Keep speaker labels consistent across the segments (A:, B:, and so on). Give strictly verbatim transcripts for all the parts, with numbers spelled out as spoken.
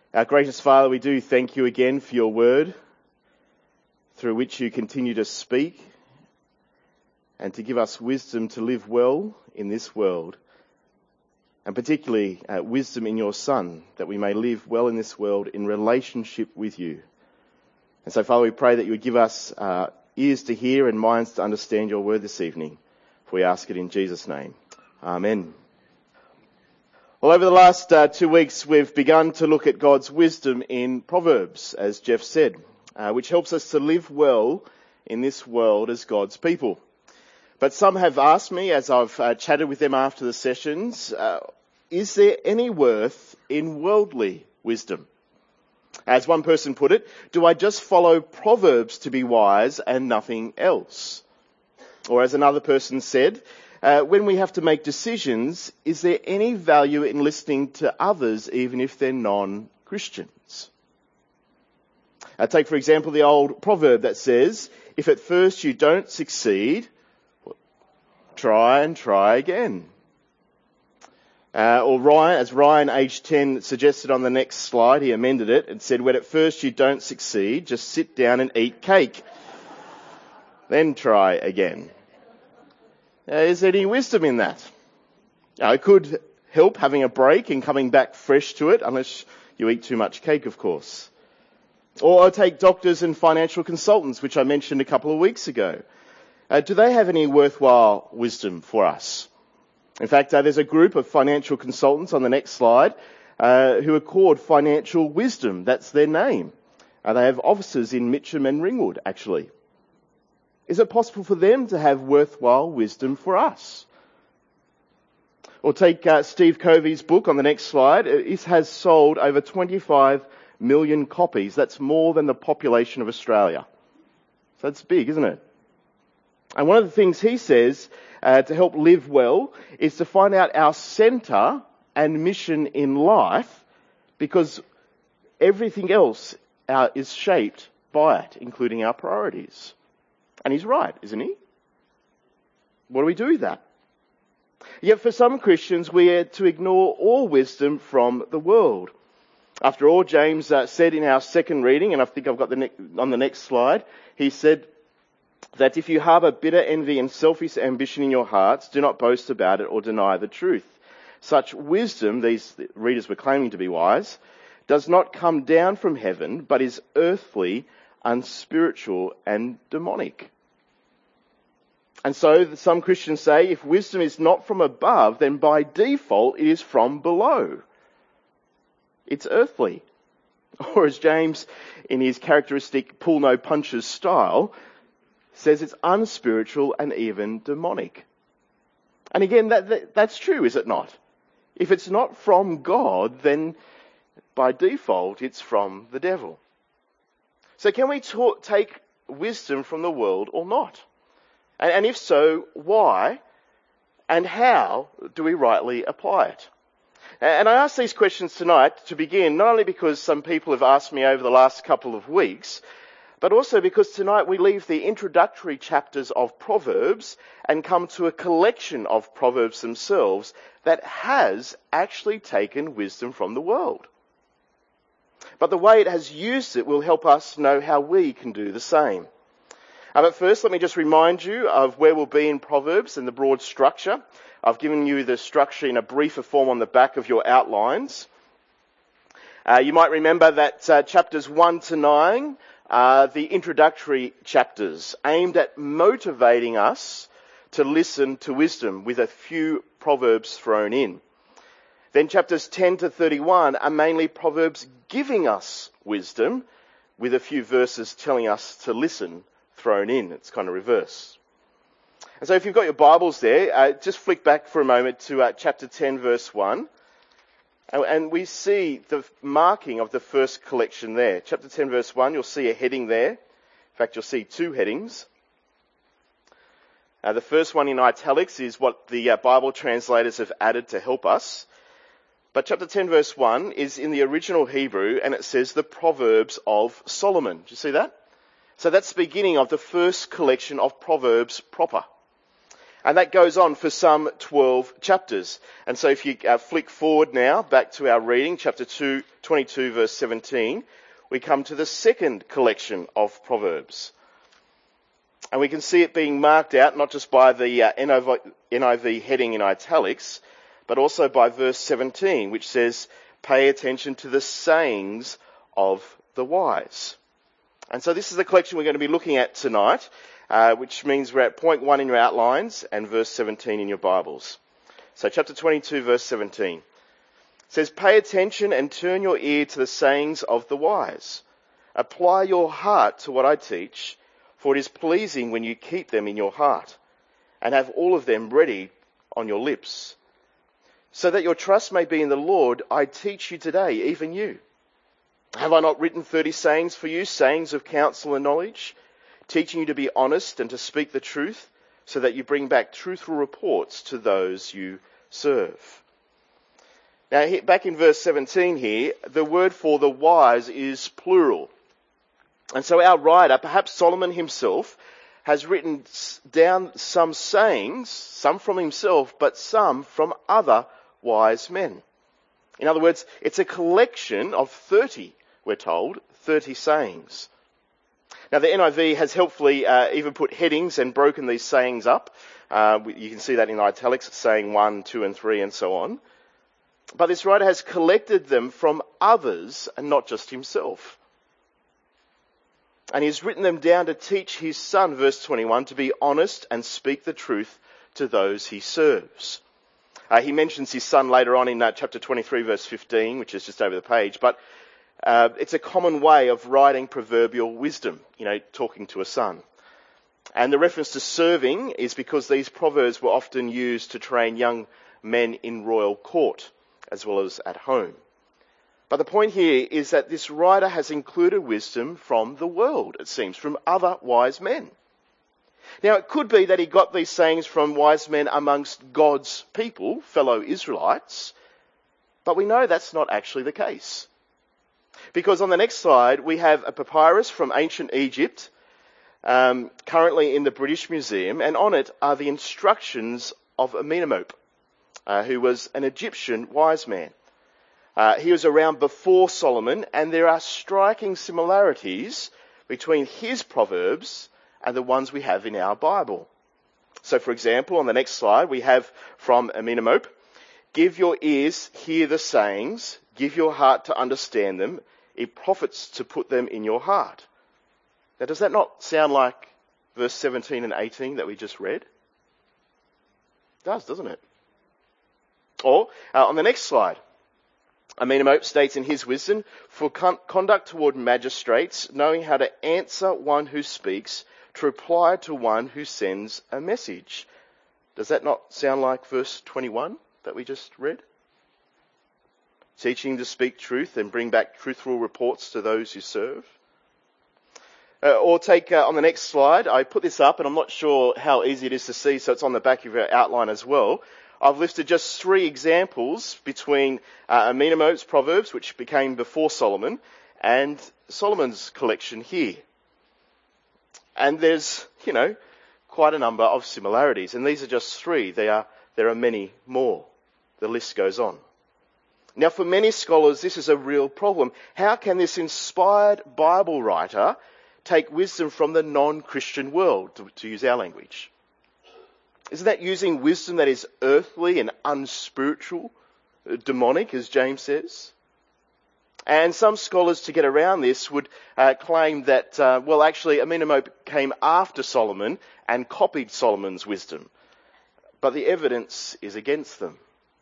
A: Our gracious Father, we do thank you again for your word, through which you continue to speak and to give us wisdom to live well in this world, and particularly uh, wisdom in your Son, that we may live well in this world in relationship with you. And so, Father, we pray that you would give us uh, ears to hear and minds to understand your word this evening. For we ask it in Jesus' name. Amen. Well, over the last uh, two weeks, we've begun to look at God's wisdom in Proverbs, as Jeff said, uh, which helps us to live well in this world as God's people. But some have asked me, as I've uh, chatted with them after the sessions, uh, is there any worth in worldly wisdom? As one person put it, do I just follow Proverbs to be wise and nothing else? Or as another person said, uh, when we have to make decisions, is there any value in listening to others even if they're non-Christians? Uh, take, for example, the old proverb that says, if at first you don't succeed, try and try again. Uh, or Ryan, as Ryan, age ten, suggested on the next slide, he amended it and said, when at first you don't succeed, just sit down and eat cake. Then try again. Uh, is there any wisdom in that? Uh, it could help having a break and coming back fresh to it, unless you eat too much cake, of course. Or I'll take doctors and financial consultants, which I mentioned a couple of weeks ago. Uh, do they have any worthwhile wisdom for us? In fact, uh, there's a group of financial consultants on the next slide uh, who are called Financial Wisdom. That's their name. Uh, they have offices in Mitcham and Ringwood, actually. Is it possible for them to have worthwhile wisdom for us? Or take uh, Steve Covey's book on the next slide. It has sold over twenty-five million copies. That's more than the population of Australia. So that's big, isn't it? And one of the things he says uh, to help live well is to find out our centre and mission in life, because everything else uh, is shaped by it, including our priorities. And he's right, isn't he? What do we do with that? Yet for some Christians, we are to ignore all wisdom from the world. After all, James uh, said in our second reading, and I think I've got the ne- on the next slide, he said that if you harbour bitter envy and selfish ambition in your hearts, do not boast about it or deny the truth. Such wisdom, these readers were claiming to be wise, does not come down from heaven, but is earthly, unspiritual and demonic. And so some Christians say if wisdom is not from above, then by default it is from below. It's earthly. Or as James, in his characteristic pull no punches style, says it's unspiritual and even demonic. And again, that, that that's true, is it not? If it's not from God, then by default it's from the devil. So can we ta- take wisdom from the world or not? And, and if so, why? And how do we rightly apply it? And I ask these questions tonight to begin, not only because some people have asked me over the last couple of weeks, but also because tonight we leave the introductory chapters of Proverbs and come to a collection of Proverbs themselves that has actually taken wisdom from the world. But the way it has used it will help us know how we can do the same. Uh, but first, let me just remind you of where we'll be in Proverbs and the broad structure. I've given you the structure in a briefer form on the back of your outlines. Uh, you might remember that uh, chapters one to nine are the introductory chapters aimed at motivating us to listen to wisdom with a few proverbs thrown in. Then chapters ten to thirty-one are mainly Proverbs giving us wisdom with a few verses telling us to listen thrown in. It's kind of reverse. And so if you've got your Bibles there, uh, just flick back for a moment to uh, chapter ten, verse one. And, and we see the marking of the first collection there. Chapter ten, verse one, you'll see a heading there. In fact, you'll see two headings. Uh, the first one in italics is what the uh, Bible translators have added to help us. But chapter ten, verse one is in the original Hebrew, and it says the Proverbs of Solomon. Do you see that? So that's the beginning of the first collection of Proverbs proper. And that goes on for some twelve chapters. And so if you uh, flick forward now back to our reading, chapter two, twenty-two, verse seventeen, we come to the second collection of Proverbs. And we can see it being marked out not just by the uh, N I V heading in italics, but also by verse seventeen, which says, pay attention to the sayings of the wise. And so this is the collection we're going to be looking at tonight, uh, which means we're at point one in your outlines and verse seventeen in your Bibles. So chapter twenty-two, verse seventeen. It says, pay attention and turn your ear to the sayings of the wise. Apply your heart to what I teach, for it is pleasing when you keep them in your heart and have all of them ready on your lips. So that your trust may be in the Lord, I teach you today, even you. Have I not written thirty sayings for you, sayings of counsel and knowledge, teaching you to be honest and to speak the truth, so that you bring back truthful reports to those you serve? Now, back in verse seventeen here, the word for the wise is plural. And so our writer, perhaps Solomon himself, has written down some sayings, some from himself, but some from other wise men. In other words, it's a collection of thirty, we're told, thirty sayings. Now the N I V has helpfully uh, even put headings and broken these sayings up. Uh, you can see that in italics, saying one, two and three and so on. But this writer has collected them from others and not just himself. And he's written them down to teach his son, verse twenty-one, to be honest and speak the truth to those he serves. Uh, he mentions his son later on in uh, chapter twenty-three, verse fifteen, which is just over the page. But uh, it's a common way of writing proverbial wisdom, you know, talking to a son. And the reference to serving is because these proverbs were often used to train young men in royal court, as well as at home. But the point here is that this writer has included wisdom from the world, it seems, from other wise men. Now, it could be that he got these sayings from wise men amongst God's people, fellow Israelites, but we know that's not actually the case. Because on the next slide, we have a papyrus from ancient Egypt, um, currently in the British Museum, and on it are the instructions of Amenemop, uh, who was an Egyptian wise man. Uh, he was around before Solomon, and there are striking similarities between his proverbs and the ones we have in our Bible. So, for example, on the next slide, we have from Amenemop, give your ears, hear the sayings, give your heart to understand them, it profits to put them in your heart. Now, does that not sound like verse seventeen and eighteen that we just read? It does, doesn't it? Or, uh, on the next slide, Amenemop states in his wisdom, for con- conduct toward magistrates, knowing how to answer one who speaks, to reply to one who sends a message. Does that not sound like verse twenty-one that we just read? Teaching to speak truth and bring back truthful reports to those who serve. Uh, or take, uh, on the next slide, I put this up and I'm not sure how easy it is to see, so it's on the back of your outline as well. I've listed just three examples between uh, Amenemop's Proverbs, which became before Solomon, and Solomon's collection here. And there's, you know, quite a number of similarities. And these are just three. There are, there are many more. The list goes on. Now, for many scholars, this is a real problem. How can this inspired Bible writer take wisdom from the non-Christian world, to, to use our language? Isn't that using wisdom that is earthly and unspiritual, demonic, as James says? And some scholars, to get around this, would uh, claim that, uh, well, actually, Amenemop came after Solomon and copied Solomon's wisdom. But the evidence is against them.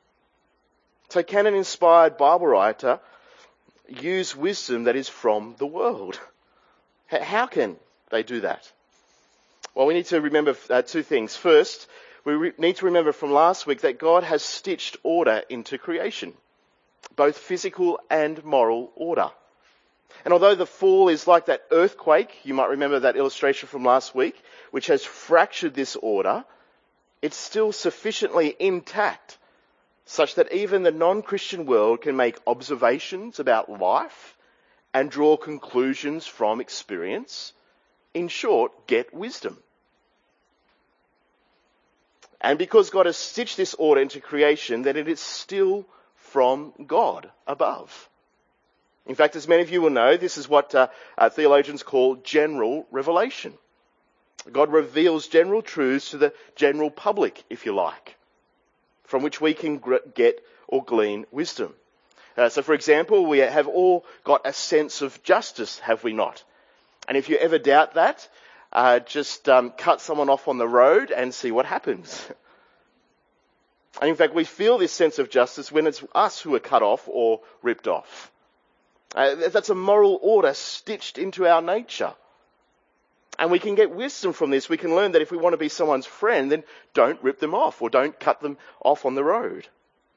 A: So can an inspired Bible writer use wisdom that is from the world? How can they do that? Well, we need to remember uh, two things. First, we re- need to remember from last week that God has stitched order into creation, both physical and moral order. And although the fall is like that earthquake, you might remember that illustration from last week, which has fractured this order, it's still sufficiently intact such that even the non-Christian world can make observations about life and draw conclusions from experience. In short, get wisdom. And because God has stitched this order into creation, that it is still from God above. In fact, as many of you will know, this is what uh, uh, theologians call general revelation. God reveals general truths to the general public, if you like, from which we can gr- get or glean wisdom. Uh, so, for example, we have all got a sense of justice, have we not? And if you ever doubt that, uh, just um, cut someone off on the road and see what happens. And in fact, we feel this sense of justice when it's us who are cut off or ripped off. Uh, that's a moral order stitched into our nature. And we can get wisdom from this. We can learn that if we want to be someone's friend, then don't rip them off or don't cut them off on the road.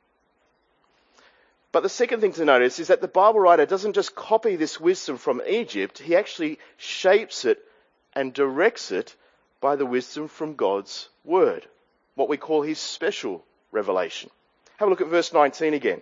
A: But the second thing to notice is that the Bible writer doesn't just copy this wisdom from Egypt, he actually shapes it and directs it by the wisdom from God's word, what we call his special revelation. Have a look at verse nineteen again.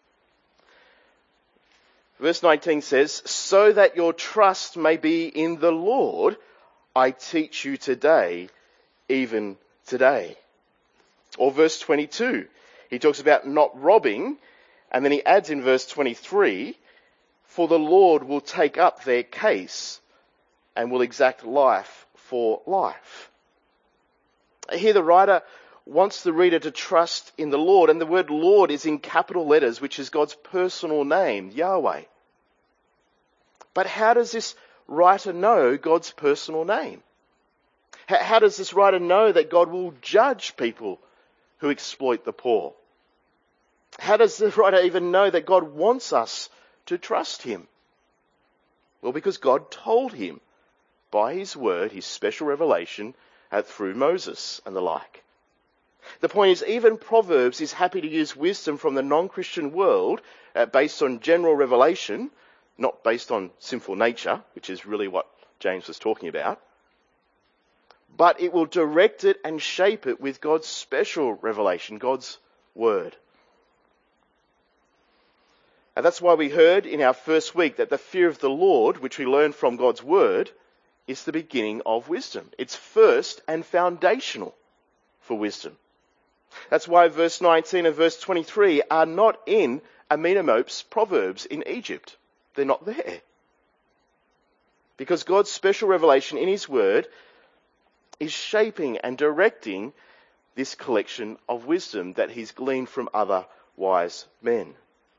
A: Verse nineteen says, "So that your trust may be in the Lord, I teach you today, even today." Or verse twenty-two, he talks about not robbing, and then he adds in verse twenty-three, "For the Lord will take up their case and will exact life for life." Here the writer wants the reader to trust in the Lord, and the word Lord is in capital letters, which is God's personal name, Yahweh. But how does this writer know God's personal name? How does this writer know that God will judge people who exploit the poor? How does the writer even know that God wants us to trust him? Well, because God told him by his word, his special revelation, uh, through Moses and the like. The point is, even Proverbs is happy to use wisdom from the non-Christian world uh, based on general revelation, not based on sinful nature, which is really what James was talking about. But it will direct it and shape it with God's special revelation, God's word. And that's why we heard in our first week that the fear of the Lord, which we learned from God's word, is the beginning of wisdom. It's first and foundational for wisdom. That's why verse nineteen and verse twenty-three are not in Amenemop's Proverbs in Egypt. They're not there. Because God's special revelation in his word is shaping and directing this collection of wisdom that he's gleaned from other wise men,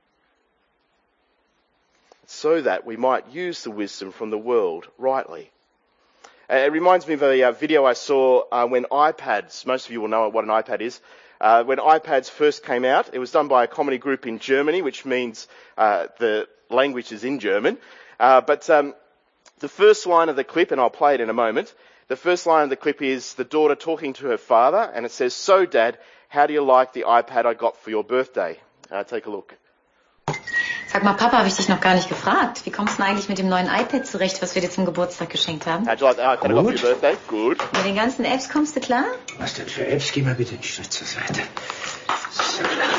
A: so that we might use the wisdom from the world rightly. Uh, it reminds me of a uh, video I saw uh, when iPads, most of you will know what an iPad is, uh, when iPads first came out. It was done by a comedy group in Germany, which means uh, the language is in German. Uh, but um, the first line of the clip, and I'll play it in a moment, the first line of the clip is the daughter talking to her father, and it says, "So Dad, how do you like the iPad I got for your birthday?" Uh, take a look.
B: Sag mal, Papa, habe ich dich noch gar nicht gefragt. Wie kommst du denn eigentlich mit dem neuen iPad zurecht, was wir dir zum Geburtstag geschenkt haben?
A: How'd you like the iPad I got for your birthday? Good.
B: Mit den ganzen Apps kommst du klar?
C: Was denn für Apps? Geh mal bitte einen Schritt zur Seite. So.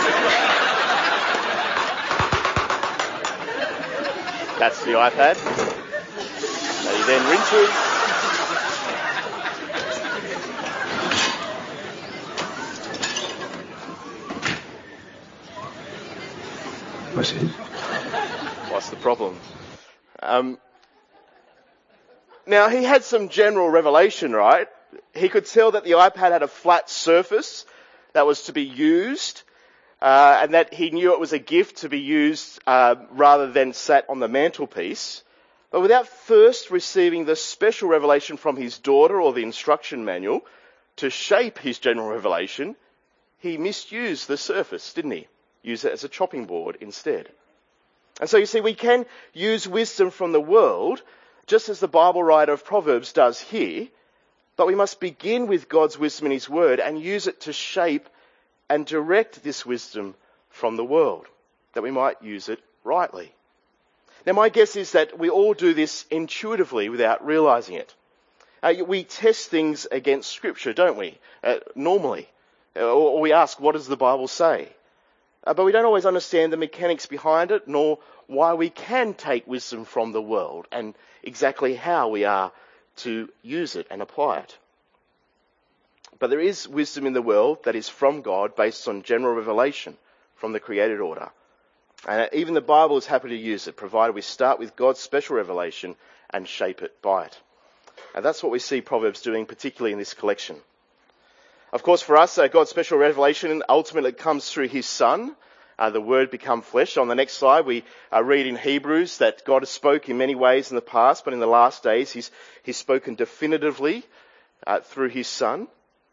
A: That's the iPad. So you then rinse it.
C: Was ist?
A: What's the problem? Um, now, he had some general revelation, right? He could tell that the iPad had a flat surface that was to be used, uh, and that he knew it was a gift to be used uh, rather than sat on the mantelpiece. But without first receiving the special revelation from his daughter or the instruction manual to shape his general revelation, he misused the surface, didn't he? Use it as a chopping board instead. And so you see, we can use wisdom from the world, just as the Bible writer of Proverbs does here, but we must begin with God's wisdom in his word and use it to shape and direct this wisdom from the world, that we might use it rightly. Now, my guess is that we all do this intuitively without realizing it. Uh, we test things against Scripture, don't we? Uh, normally. Uh, or we ask, what does the Bible say? Uh, but we don't always understand the mechanics behind it, nor why we can take wisdom from the world and exactly how we are to use it and apply it. But there is wisdom in the world that is from God based on general revelation from the created order. And even the Bible is happy to use it, provided we start with God's special revelation and shape it by it. And that's what we see Proverbs doing, particularly in this collection. Of course, for us, uh, God's special revelation ultimately comes through his Son, uh, the Word become flesh. On the next slide, we uh, read in Hebrews that God has spoken in many ways in the past, but in the last days, he's, he's spoken definitively uh, through his Son.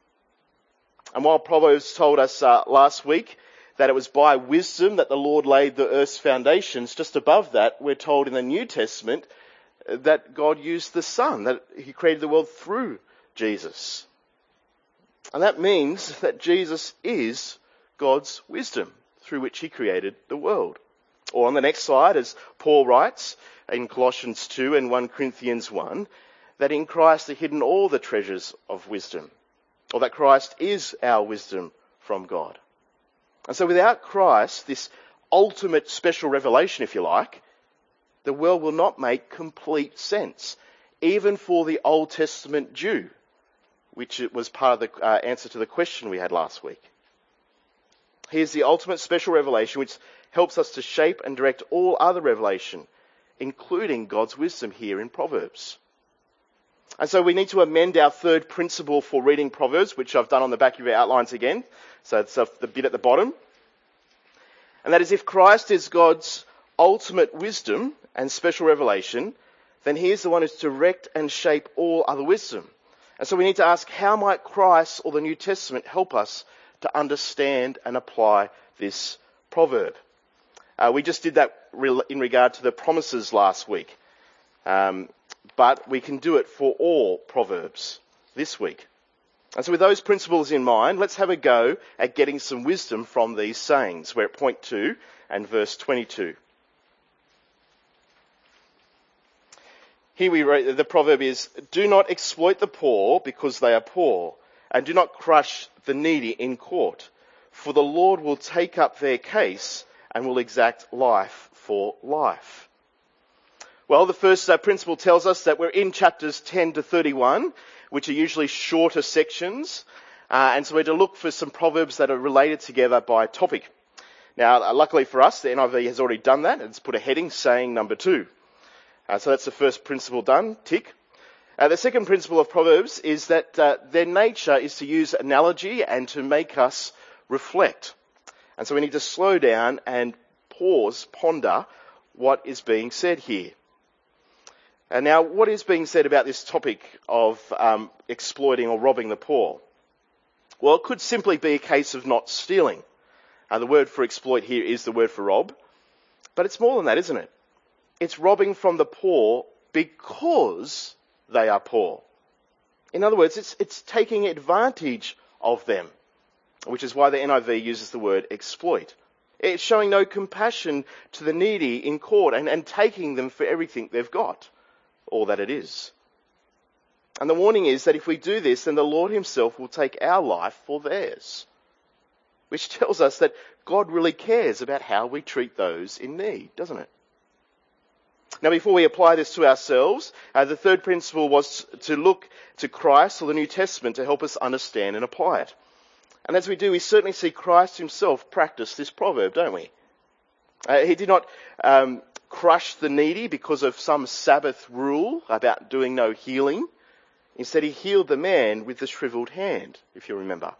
A: And while Proverbs told us uh, last week that it was by wisdom that the Lord laid the earth's foundations, just above that, we're told in the New Testament that God used the Son, that he created the world through Jesus. And that means that Jesus is God's wisdom through which he created the world. Or on the next slide, as Paul writes in Colossians two and First Corinthians one, that in Christ are hidden all the treasures of wisdom, or that Christ is our wisdom from God. And so without Christ, this ultimate special revelation, if you like, the world will not make complete sense, even for the Old Testament Jew, which it was part of the uh, answer to the question we had last week. Here's the ultimate special revelation which helps us to shape and direct all other revelation, including God's wisdom here in Proverbs. And so we need to amend our third principle for reading Proverbs, which I've done on the back of your outlines again. So it's the bit at the bottom. And that is, if Christ is God's ultimate wisdom and special revelation, then he is the one who's to direct and shape all other wisdom. And so we need to ask, how might Christ or the New Testament help us to understand and apply this proverb? Uh, we just did that in regard to the promises last week. Um, but we can do it for all Proverbs this week. And so with those principles in mind, let's have a go at getting some wisdom from these sayings. We're at point two and verse twenty-two. Here we read, the proverb is, do not exploit the poor because they are poor, and do not crush the needy in court, for the Lord will take up their case and will exact life for life. Well, the first uh, principle tells us that we're in chapters ten to thirty-one, which are usually shorter sections, uh, and so we're to look for some proverbs that are related together by topic. Now, uh, luckily for us, the N I V has already done that. It's put a heading saying number two. Uh, so that's the first principle done, tick. Uh, the second principle of Proverbs is that uh, their nature is to use analogy and to make us reflect. And so we need to slow down and pause, ponder what is being said here. And now, what is being said about this topic of um, exploiting or robbing the poor? Well, it could simply be a case of not stealing. Uh, the word for exploit here is the word for rob. But it's more than that, isn't it? It's robbing from the poor because they are poor. In other words, it's, it's taking advantage of them, which is why the N I V uses the word exploit. It's showing no compassion to the needy in court and, and taking them for everything they've got, all that it is. And the warning is that if we do this, then the Lord himself will take our life for theirs, which tells us that God really cares about how we treat those in need, doesn't it? Now, before we apply this to ourselves, uh, the third principle was to look to Christ or the New Testament to help us understand and apply it. And as we do, we certainly see Christ himself practice this proverb, don't we? Uh, he did not um, crush the needy because of some Sabbath rule about doing no healing. Instead, he healed the man with the shriveled hand, if you remember.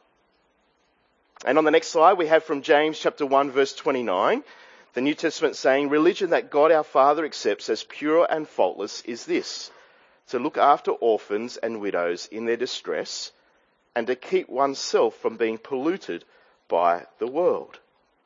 A: And on the next slide, we have from James chapter one, verse twenty-nine, the New Testament saying, religion that God our Father accepts as pure and faultless is this, to look after orphans and widows in their distress, and to keep oneself from being polluted by the world.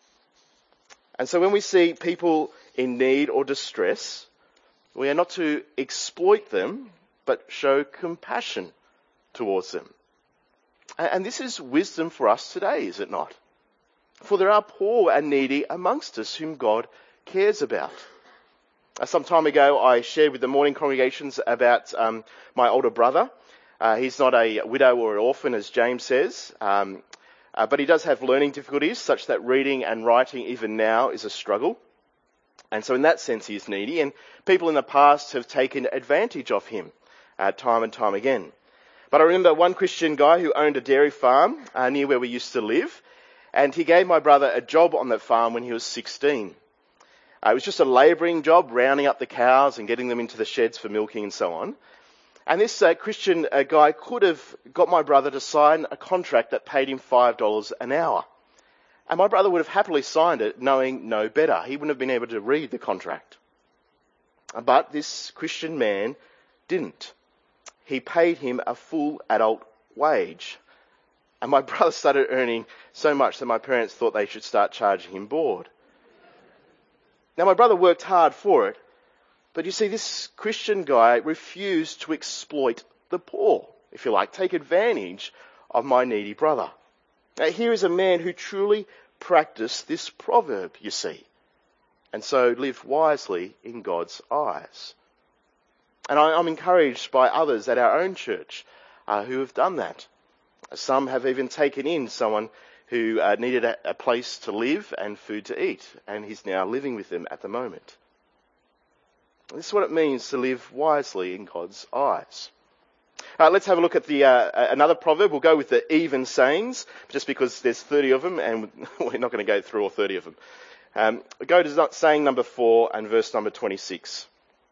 A: And so when we see people in need or distress, we are not to exploit them, but show compassion towards them. And this is wisdom for us today, is it not? For there are poor and needy amongst us whom God cares about. Some time ago, I shared with the morning congregations about um, my older brother. Uh, he's not a widow or an orphan, as James says, um, uh, but he does have learning difficulties, such that reading and writing even now is a struggle. And so in that sense, he is needy, and people in the past have taken advantage of him uh, time and time again. But I remember one Christian guy who owned a dairy farm uh, near where we used to live, and he gave my brother a job on that farm when he was sixteen. Uh, it was just a labouring job, rounding up the cows and getting them into the sheds for milking and so on. And this uh, Christian uh, guy could have got my brother to sign a contract that paid him five dollars an hour. And my brother would have happily signed it knowing no better. He wouldn't have been able to read the contract. But this Christian man didn't. He paid him a full adult wage. And my brother started earning so much that my parents thought they should start charging him board. Now, my brother worked hard for it, but you see, this Christian guy refused to exploit the poor, if you like, take advantage of my needy brother. Now, here is a man who truly practiced this proverb, you see, and so lived wisely in God's eyes. And I, I'm encouraged by others at our own church uh, who have done that. Some have even taken in someone who uh, needed a, a place to live and food to eat, and he's now living with them at the moment. This is what it means to live wisely in God's eyes. Uh, let's have a look at the uh, another proverb. We'll go with the even sayings, just because there's thirty of them, and we're not going to go through all thirty of them. Um, go to saying number four and verse number twenty-six.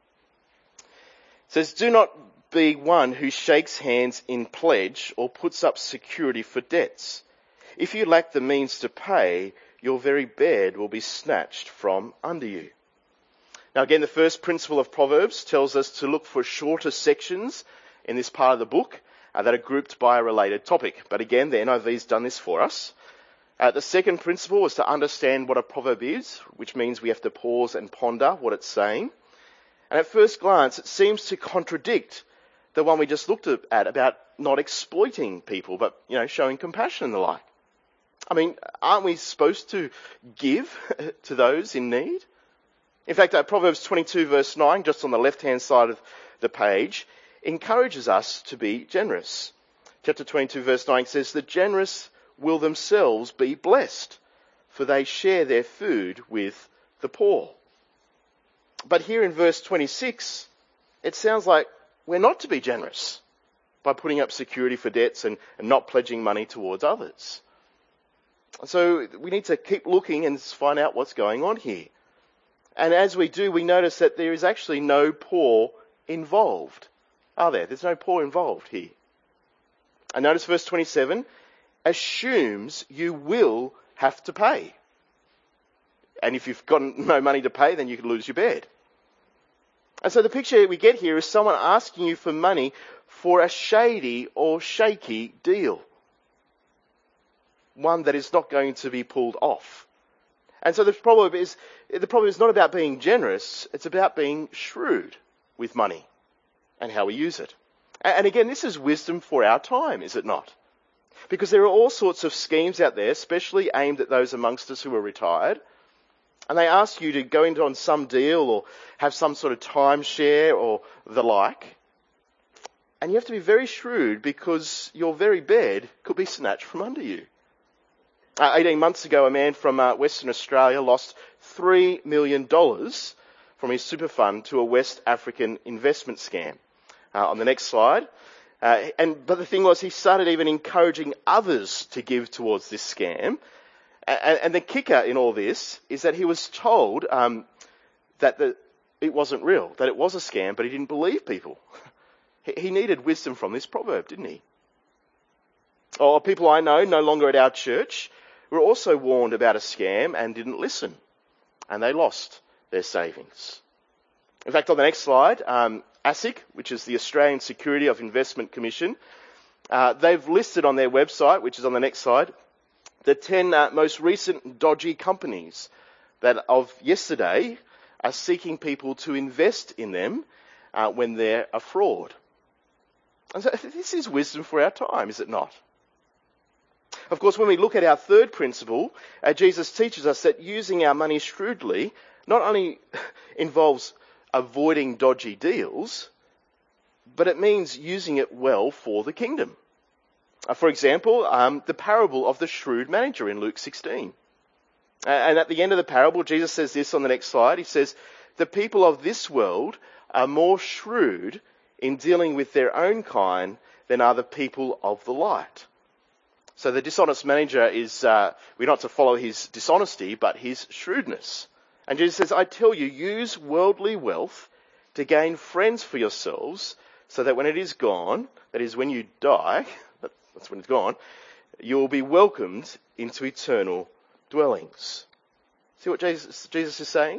A: It says, "Do not be one who shakes hands in pledge or puts up security for debts. If you lack the means to pay, your very bed will be snatched from under you." Now again, the first principle of Proverbs tells us to look for shorter sections in this part of the book uh, that are grouped by a related topic. But again, the N I V's done this for us. Uh, the second principle is to understand what a proverb is, which means we have to pause and ponder what it's saying. And at first glance, it seems to contradict the one we just looked at about not exploiting people, but, you know, showing compassion and the like. I mean, aren't we supposed to give to those in need? In fact, uh, Proverbs twenty-two verse nine, just on the left-hand side of the page, encourages us to be generous. Chapter twenty-two verse nine says, "The generous will themselves be blessed, for they share their food with the poor." But here in verse twenty-six, it sounds like we're not to be generous by putting up security for debts and, and not pledging money towards others. So we need to keep looking and find out what's going on here. And as we do, we notice that there is actually no poor involved. Are there? There's no poor involved here. And notice verse twenty-seven, assumes you will have to pay. And if you've got no money to pay, then you could lose your bed. And so the picture we get here is someone asking you for money for a shady or shaky deal. One that is not going to be pulled off. And so the proverb is, the proverb is not about being generous, it's about being shrewd with money and how we use it. And again, this is wisdom for our time, is it not? Because there are all sorts of schemes out there, especially aimed at those amongst us who are retired, and they ask you to go into on some deal or have some sort of timeshare or the like. And you have to be very shrewd because your very bed could be snatched from under you. Uh, eighteen months ago, a man from uh, Western Australia lost three million dollars from his super fund to a West African investment scam. Uh, on the next slide. Uh, and But the thing was, he started even encouraging others to give towards this scam. And, and the kicker in all this is that he was told um, that the, it wasn't real, that it was a scam, but he didn't believe people. He needed wisdom from this proverb, didn't he? Or people I know, no longer at our church, were also warned about a scam and didn't listen. And they lost their savings. In fact, on the next slide, um, ASIC, which is the Australian Security of Investment Commission, uh, they've listed on their website, which is on the next slide, the ten uh, most recent dodgy companies that of yesterday are seeking people to invest in them uh, when they're a fraud. And so this is wisdom for our time, is it not? Of course, when we look at our third principle, uh, Jesus teaches us that using our money shrewdly not only involves avoiding dodgy deals, but it means using it well for the kingdom. Uh, for example, um, the parable of the shrewd manager in Luke sixteen. Uh, and at the end of the parable, Jesus says this on the next slide. He says, "The people of this world are more shrewd in dealing with their own kind than are the people of the light. So the dishonest manager is, uh, we're not to follow his dishonesty, but his shrewdness. And Jesus says, I tell you, use worldly wealth to gain friends for yourselves, so that when it is gone, that is when you die, that's when it's gone, you will be welcomed into eternal dwellings. See what Jesus, Jesus is saying?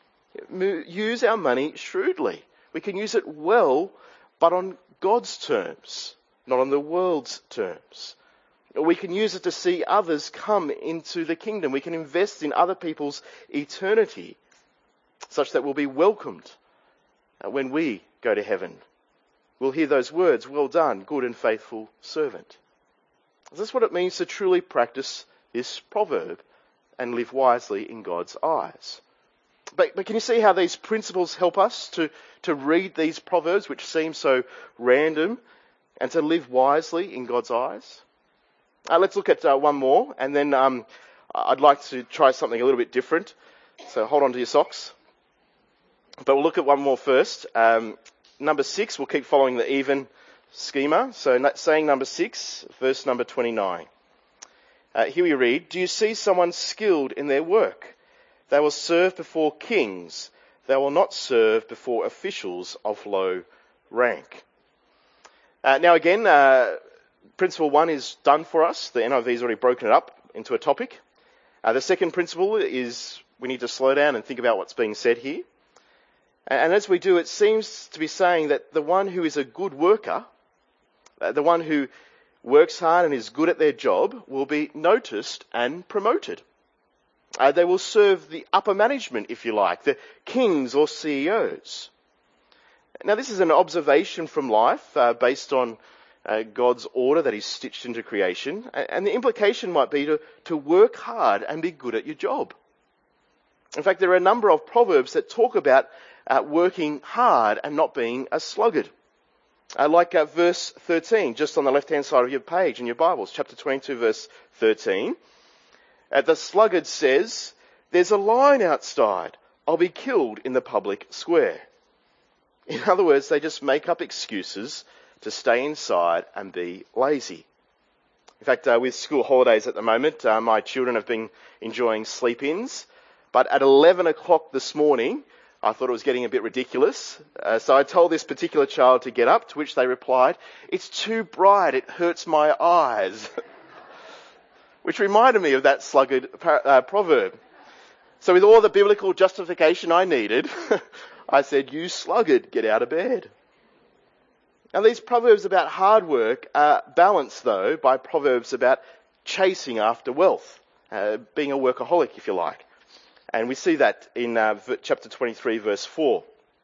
A: Use our money shrewdly. We can use it well, but on God's terms, not on the world's terms. We can use it to see others come into the kingdom. We can invest in other people's eternity, such that we'll be welcomed when we go to heaven. We'll hear those words, well done, good and faithful servant. That's what it means to truly practice this proverb and live wisely in God's eyes. But, but can you see how these principles help us to, to read these proverbs, which seem so random, and to live wisely in God's eyes? Uh, let's look at uh, one more, and then um, I'd like to try something a little bit different. So hold on to your socks. But we'll look at one more first. Um, number six, we'll keep following the even schema. So saying number six, verse number twenty-nine. Uh, here we read, do you see someone skilled in their work? They will serve before kings. They will not serve before officials of low rank. Uh, now again, uh, principle one is done for us. The N I V's already broken it up into a topic. Uh, the second principle is we need to slow down and think about what's being said here. And, and as we do, it seems to be saying that the one who is a good worker, uh, the one who works hard and is good at their job, will be noticed and promoted. Uh, they will serve the upper management, if you like, the kings or C E Os. Now, this is an observation from life uh, based on uh, God's order that is stitched into creation. And the implication might be to, to work hard and be good at your job. In fact, there are a number of proverbs that talk about uh, working hard and not being a sluggard. Uh, like uh, verse thirteen, just on the left-hand side of your page in your Bibles, chapter twenty-two, verse thirteen. Uh, the sluggard says, there's a lion outside. I'll be killed in the public square. In other words, they just make up excuses to stay inside and be lazy. In fact, uh, with school holidays at the moment, uh, my children have been enjoying sleep-ins. But at eleven o'clock this morning, I thought it was getting a bit ridiculous. Uh, so I told this particular child to get up, to which they replied, it's too bright, it hurts my eyes. Which reminded me of that sluggard uh, proverb. So with all the biblical justification I needed, I said, you sluggard, get out of bed. Now these proverbs about hard work are balanced, though, by proverbs about chasing after wealth, uh, being a workaholic, if you like. And we see that in uh, chapter twenty-three, verse four.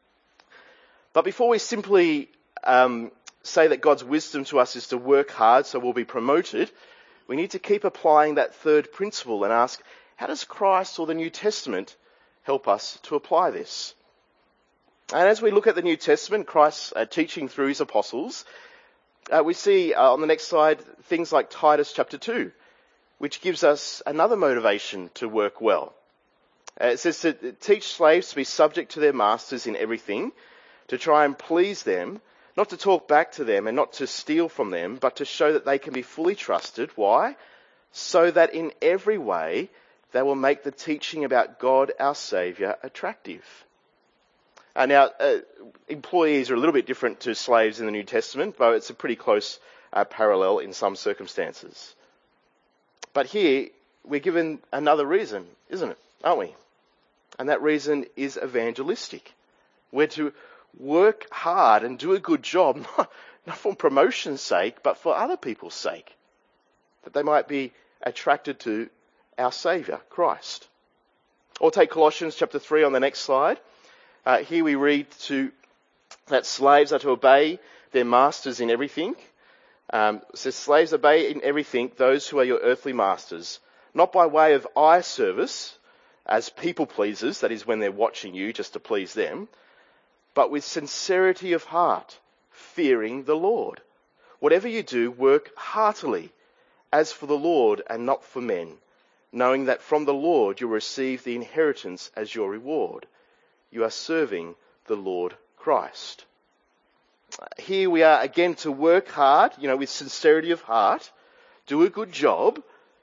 A: But before we simply um, say that God's wisdom to us is to work hard so we'll be promoted, we need to keep applying that third principle and ask, how does Christ or the New Testament help us to apply this? And as we look at the New Testament, Christ's uh, teaching through his apostles, uh, we see uh, on the next slide things like Titus chapter two, which gives us another motivation to work well. Uh, it says to teach slaves to be subject to their masters in everything, to try and please them, not to talk back to them and not to steal from them, but to show that they can be fully trusted. Why? So that in every way they will make the teaching about God our Saviour attractive. Uh, now, uh, employees are a little bit different to slaves in the New Testament, but it's a pretty close uh, parallel in some circumstances. But here, we're given another reason, isn't it? Aren't we? And that reason is evangelistic. We're to work hard and do a good job, not, not for promotion's sake, but for other people's sake, that they might be attracted to our Saviour, Christ. Or take Colossians chapter three on the next slide. Uh, here we read to that slaves are to obey their masters in everything. Um, it says, slaves, obey in everything those who are your earthly masters, not by way of eye service, as people pleasers, that is when they're watching you just to please them, but with sincerity of heart, fearing the Lord. Whatever you do, work heartily, as for the Lord and not for men, knowing that from the Lord you'll receive the inheritance as your reward. You are serving the Lord Christ. here we are again to work hard, you know, with sincerity of heart, do a good job,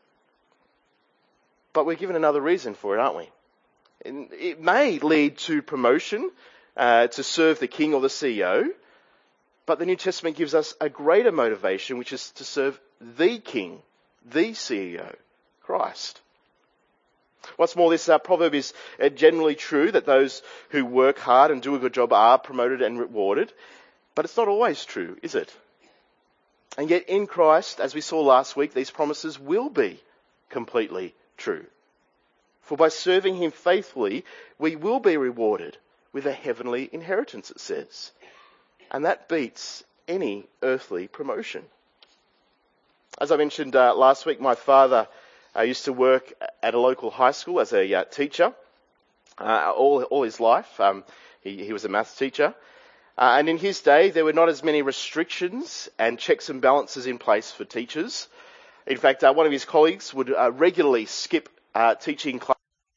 A: but we're given another reason for it, aren't we? And it may lead to promotion, uh, to serve the king or the C E O, but the New Testament gives us a greater motivation, which is to serve the king, the C E O, Christ. What's more, this uh, proverb is uh, generally true, that those who work hard and do a good job are promoted and rewarded, but it's not always true, is it? And yet in Christ, as we saw last week, these promises will be completely true. For by serving him faithfully, we will be rewarded with a heavenly inheritance, it says. And that beats any earthly promotion. As I mentioned uh, last week, my father uh, used to work at a local high school as a uh, teacher uh, all, all his life. Um, he, he was a maths teacher. Uh, and in his day, there were not as many restrictions and checks and balances in place for teachers. In fact, uh, one of his colleagues would uh, regularly skip uh, teaching class.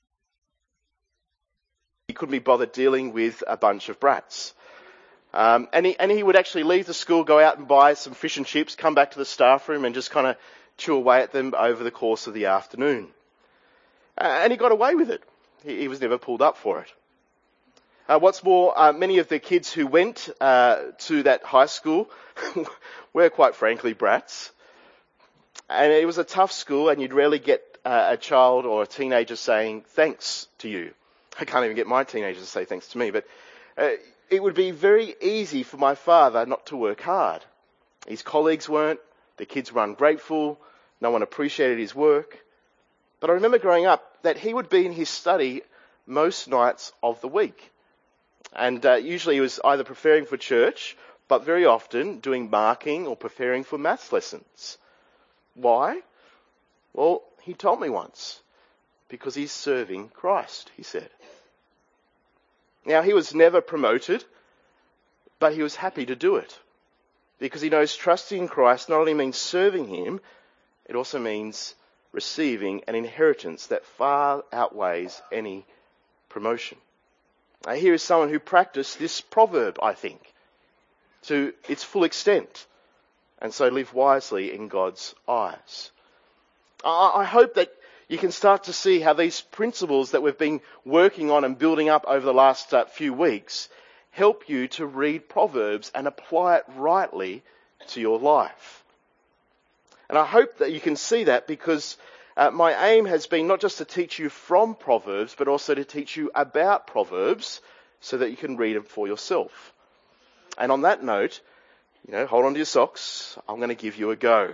A: He couldn't be bothered dealing with a bunch of brats. Um, and, he, and he would actually leave the school, go out and buy some fish and chips, come back to the staff room and just kind of chew away at them over the course of the afternoon. Uh, and he got away with it. He, he was never pulled up for it. Uh, what's more, uh, many of the kids who went uh, to that high school were quite frankly brats. And it was a tough school, and you'd rarely get uh, a child or a teenager saying thanks to you. I can't even get my teenagers to say thanks to me, but uh, it would be very easy for my father not to work hard. His colleagues weren't, the kids were ungrateful, no one appreciated his work. But I remember growing up that he would be in his study most nights of the week. And uh, usually he was either preparing for church, but very often doing marking or preparing for maths lessons. Why? Well, he told me once. Because he's serving Christ, he said. Now, he was never promoted, but he was happy to do it. Because he knows trusting in Christ not only means serving him, it also means receiving an inheritance that far outweighs any promotion. Now, here is someone who practiced this proverb, I think, to its full extent, and so live wisely in God's eyes. I, I hope that you can start to see how these principles that we've been working on and building up over the last uh, few weeks help you to read Proverbs and apply it rightly to your life. And I hope that you can see that, because uh, my aim has been not just to teach you from Proverbs, but also to teach you about Proverbs so that you can read them for yourself. And on that note, you know, hold on to your socks. I'm going to give you a go.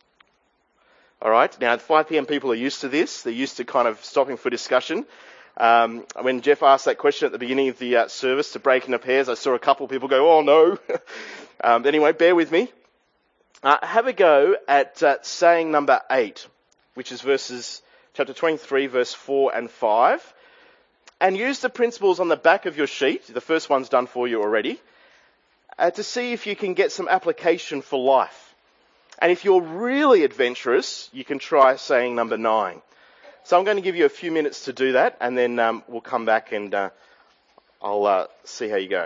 A: All right. Now, five p.m. people are used to this. They're used to kind of stopping for discussion. Um, when Jeff asked that question at the beginning of the uh, service to break into pairs, I saw a couple of people go, "Oh no." um, anyway, bear with me. Uh, have a go at uh, saying number eight, which is verses chapter twenty-three, verse four and five, and use the principles on the back of your sheet. The first one's done for you already, uh, to see if you can get some application for life. And if you're really adventurous, you can try saying number nine. So I'm going to give you a few minutes to do that, and then um, we'll come back and uh, I'll uh, see how you go.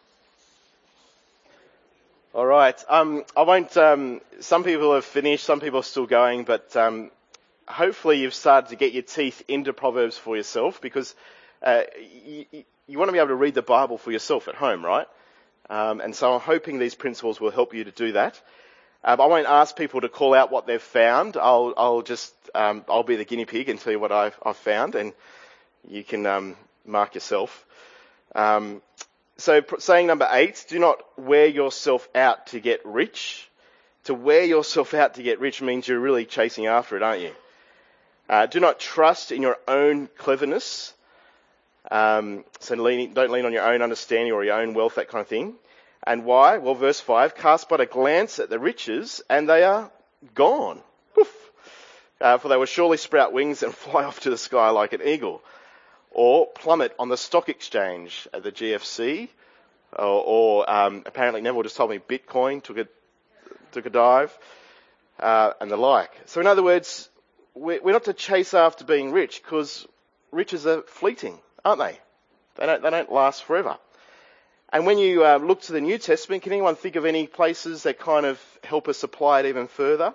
A: All right. Um, I won't. Um, some people have finished, some people are still going, but um, hopefully you've started to get your teeth into Proverbs for yourself, because uh, you, you want to be able to read the Bible for yourself at home, right? Um, and so I'm hoping these principles will help you to do that. Um, I won't ask people to call out what they've found. I'll, I'll just, um, I'll be the guinea pig and tell you what I've, I've found, and you can um, mark yourself. Um, so saying number eight, do not wear yourself out to get rich. To wear yourself out to get rich means you're really chasing after it, aren't you? Uh, do not trust in your own cleverness. Um, so lean, don't lean on your own understanding or your own wealth, that kind of thing. And why? Well, verse five, cast but a glance at the riches, and they are gone. Poof. Uh, for they will surely sprout wings and fly off to the sky like an eagle. Or plummet on the stock exchange at the G F C. Or, or um, apparently Neville just told me Bitcoin took a, took a dive. Uh, and the like. So in other words, we're, we're not to chase after being rich, because riches are fleeting, aren't they? They don't, they don't last forever. And when you uh, look to the New Testament, can anyone think of any places that kind of help us apply it even further?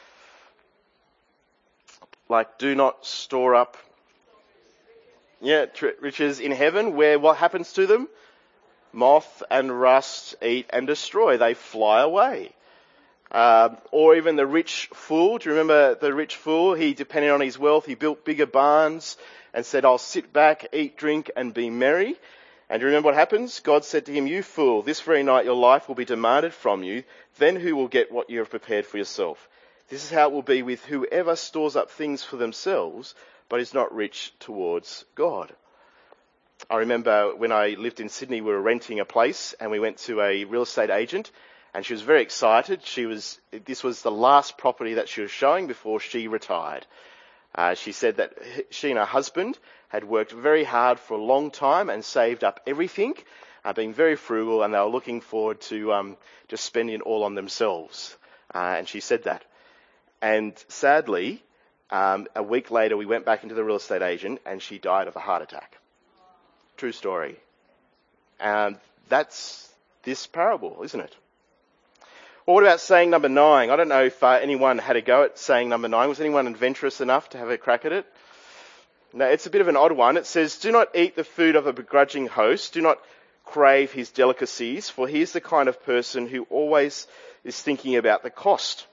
A: Like, do not store up, yeah, tr- riches in heaven, where what happens to them? Moth and rust eat and destroy. They fly away. Um, or even the rich fool. Do you remember the rich fool? He, depending on his wealth, he built bigger barns and said, I'll sit back, eat, drink, and be merry. And do you remember what happens? God said to him, you fool, this very night your life will be demanded from you. Then who will get what you have prepared for yourself? This is how it will be with whoever stores up things for themselves, but is not rich towards God. I remember when I lived in Sydney, we were renting a place and we went to a real estate agent and she was very excited. She was, this was the last property that she was showing before she retired. Uh, she said that she and her husband had worked very hard for a long time and saved up everything, uh, being very frugal, and they were looking forward to um, just spending it all on themselves. Uh, and she said that. And sadly, um, a week later, we went back into the real estate agent and she died of a heart attack. True story. And that's this parable, isn't it? Well, what about saying number nine? I don't know if uh, anyone had a go at saying number nine. Was anyone adventurous enough to have a crack at it? No, it's a bit of an odd one. It says, do not eat the food of a begrudging host. Do not crave his delicacies, for he is the kind of person who always is thinking about the cost.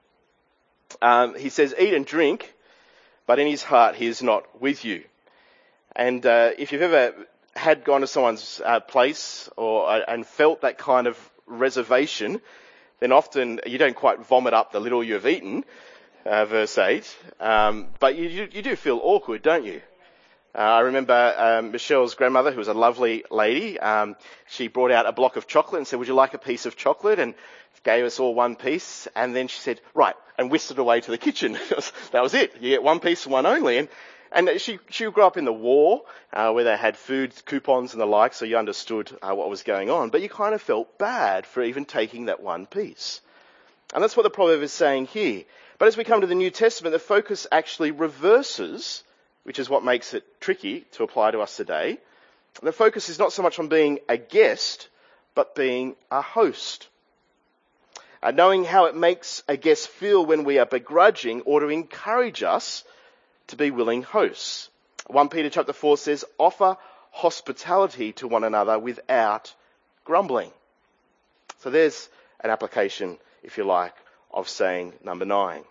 A: Um, he says, eat and drink, but in his heart he is not with you. And uh, if you've ever had gone to someone's uh, place or uh, and felt that kind of reservation, then often you don't quite vomit up the little you've eaten, uh, verse eight, um, but you, you do feel awkward, don't you? Uh, I remember um, Michelle's grandmother, who was a lovely lady, um, she brought out a block of chocolate and said, would you like a piece of chocolate? And gave us all one piece, and then she said, right, and whisked it away to the kitchen. That was it. You get one piece and one only. And And she, she grew up in the war, uh, where they had food coupons and the like, so you understood uh, what was going on. But you kind of felt bad for even taking that one piece. And that's what the proverb is saying here. But as we come to the New Testament, the focus actually reverses, which is what makes it tricky to apply to us today. The focus is not so much on being a guest, but being a host. Uh, knowing how it makes a guest feel when we are begrudging or to encourage us to be willing hosts. First Peter chapter four says, offer hospitality to one another without grumbling. So there's an application, if you like, of saying number nine.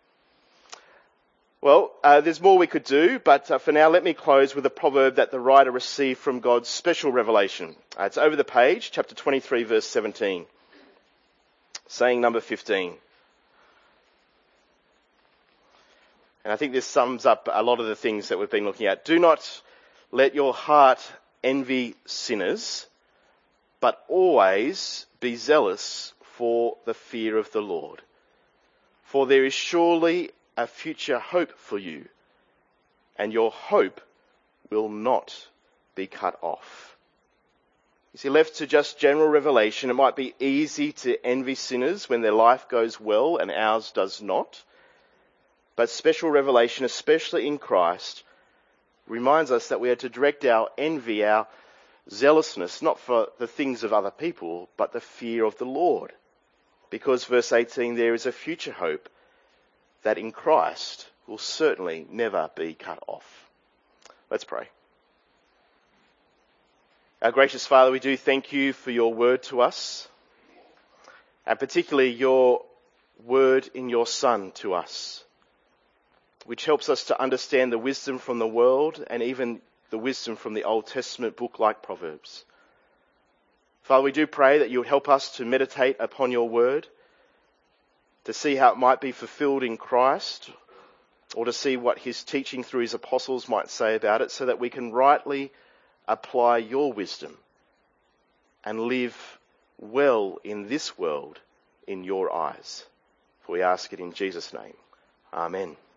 A: Well, uh, there's more we could do, but uh, for now let me close with a proverb that the writer received from God's special revelation. Uh, it's over the page, chapter twenty-three, verse seventeen. Saying number fifteen. And I think this sums up a lot of the things that we've been looking at. Do not let your heart envy sinners, but always be zealous for the fear of the Lord. For there is surely a future hope for you, and your hope will not be cut off. You see, left to just general revelation, it might be easy to envy sinners when their life goes well and ours does not. But special revelation, especially in Christ, reminds us that we are to direct our envy, our zealousness, not for the things of other people, but the fear of the Lord. Because, verse eighteen, there is a future hope that in Christ will certainly never be cut off. Let's pray. Our gracious Father, we do thank you for your word to us, and particularly your word in your Son to us, which helps us to understand the wisdom from the world and even the wisdom from the Old Testament book like Proverbs. Father, we do pray that you would help us to meditate upon your word, to see how it might be fulfilled in Christ, or to see what his teaching through his apostles might say about it, so that we can rightly apply your wisdom and live well in this world in your eyes. For we ask it in Jesus' name. Amen.